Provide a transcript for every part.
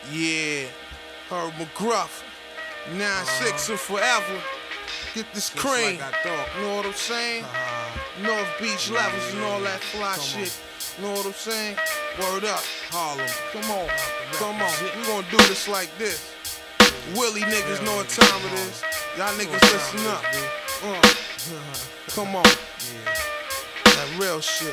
Yeah, Herb McGruff, 9-6 and forever. Get this cream, like I thought. you know what I'm saying? North Beach levels and all that fly shit. You know what I'm saying? Word up, Harlem. Come on, come on. We gonna do this like this. Willie niggas know what time it is. Y'all niggas listen up. Come on. That real shit.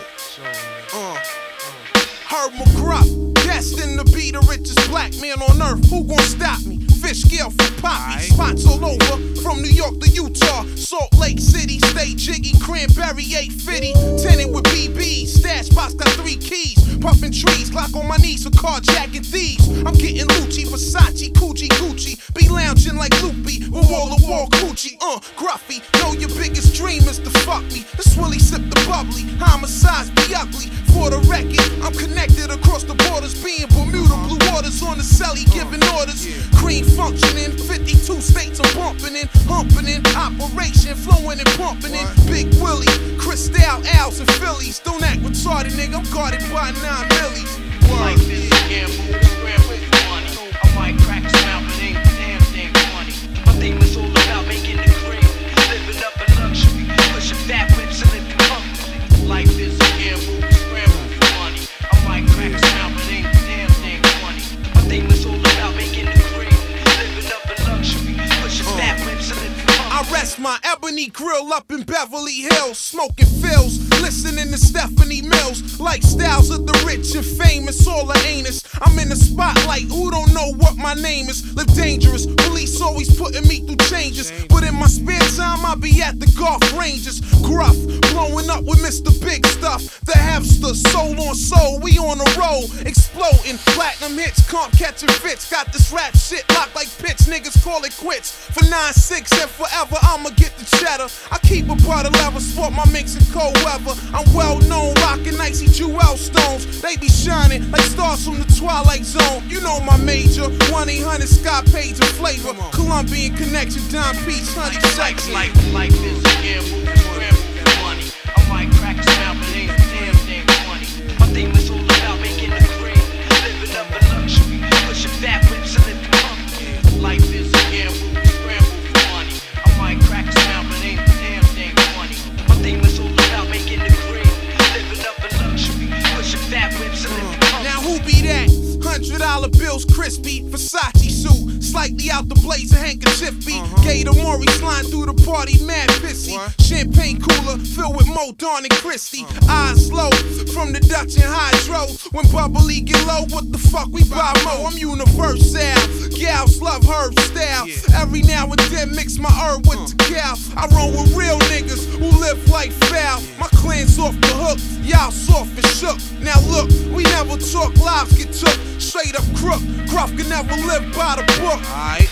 Herb McGruff, destined to be the richest black man on earth. Who gon' stop me? Fish scale for poppy. Spots all over, from New York to Utah, Salt Lake City, stay jiggy, cranberry 850. Tenant with BBs, stash box got 3 keys. Puffin' trees, clock on my knees for carjacking thieves. I'm getting Lucci, Versace, Gucci. Be lounging like Loopy with wall-to-wall coochie. Gruffy, know your biggest dream is to fuck me. This Willie sip the bubbly, homicides be ugly. For the record, I'm connected across the borders, being Bermuda, Blue Waters on the celly, giving orders. Cream functioning, 52 states I'm bumping in, humping in, operation, flowing and pumping in. Big Willie, Cristal, Owls, and Phillies. Don't act retarded, nigga, I'm guarded by 9 millies. Like this again, scramble for money. I might crack a smile, but ain't the damn thing funny. My theme is all about making the cream, living up in luxury, pushing fat whips and living comfortably. Like this again, scramble for money. I might crack a smile, but ain't the damn thing funny. My theme is all about making the cream, living up in luxury, pushing fat whips and living comfortably. I rest my ebony grill up in Beverly Hills, smoking fills, listening to Stephanie Mills. Lifestyles of the rich and famous, all the anus. I'm in the spotlight, who don't know what my name is? Live dangerous, police always putting me through changes. But in my spare time, I be at the golf ranges. Gruff, blowing up with Mr. Big Stuff. The Hefster, soul on soul, we on a roll. Exploding, platinum hits, comp catching fits. Got this rap shit locked like pitch, niggas call it quits. For 9-6 and forever, I'ma get the cheddar. I keep a butter level, sport my mix in cold weather. I'm well known, rocking icy jewel stones. They be shining like stars from the Twilight Zone. You know my major, 1-800 Scott Page and Flavor. Colombian Connection, Don Peach, Honey Sex. Like this again, scramble for money. I might crack a smile, but ain't the damn thing funny. My theme is all about making the cream, living up in luxury, pushing fat whips and living comfortably. Like this again, scramble for money. I might crack a smile, but ain't the damn thing funny. My theme is all about making the cream, living up in luxury, pushing fat whips and living comfortably. Now who be that? $100 bills, crispy, Versace suit, slightly out the blazer, handkerchief beat. Gator Maury sliding through the party, mad pissy. Champagne cooler filled with Mo, Dawn, and Christy. Eyes slow from the Dutch and Hydro. When bubbly get low, what the fuck we buy mo? I'm universal. Gals love herb style. Every now and then mix my herb with the cow. I roll with real niggas who live like foul. My clan's off the hook, y'all soft and shook. Now look, we never talk, lives get took. Straight up crook, Gruff can never live by the book. Alright,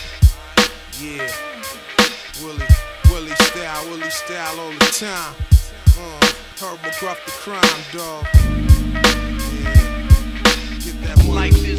yeah. Willie style all the time. Herb McGruff the crime dog. Yeah, get that money. Like this